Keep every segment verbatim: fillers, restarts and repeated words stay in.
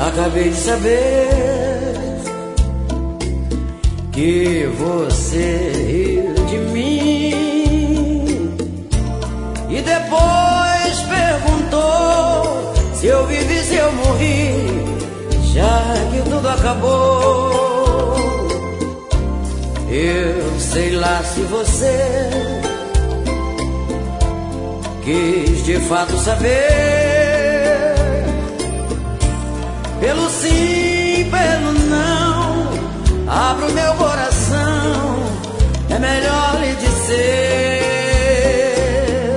Acabei de saber que você riu de mim e depois perguntou se eu vivi, se eu morri, já que tudo acabou. Eu sei lá se você quis de fato saber. Pelo sim, pelo não, abro meu coração, é melhor lhe dizer.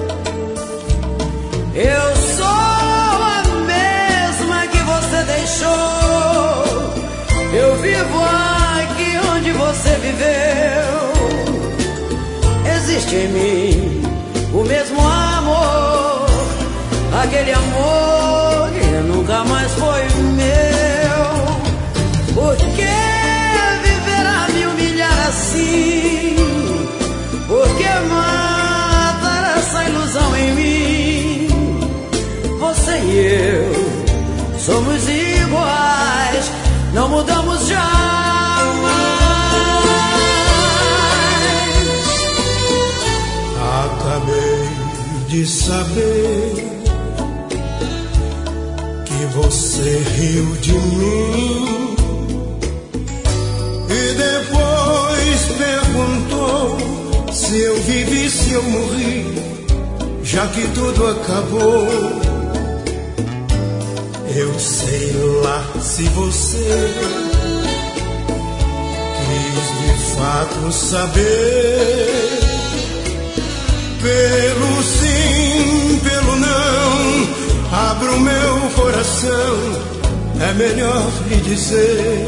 Eu sou a mesma que você deixou, eu vivo aqui onde você viveu. Existe em mim o mesmo amor, aquele amor que nunca mais foi meu. Por que viver a me humilhar assim? Por que matar essa ilusão em mim? Você e eu somos iguais, não mudamos jamais. Acabei de saber que você riu de mim e depois perguntou se eu vivi, se eu morri, já que tudo acabou. Eu sei lá se você quis de fato saber. Pelo sim, pelo não, abro meu coração, é melhor lhe dizer.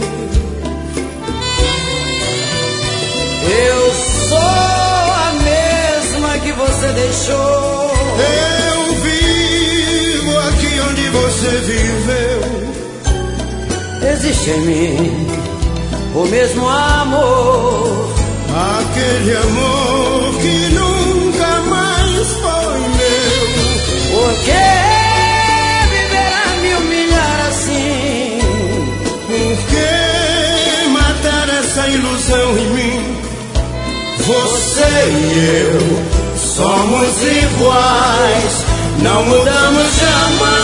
Eu sou a mesma que você deixou, eu vivo aqui onde você viveu. existe em mim o mesmo amor, aquele amor que nunca mais foi meu. Por que viver a me humilhar assim? Por que matar essa ilusão em mim? Você e eu somos iguais, não mudamos jamais.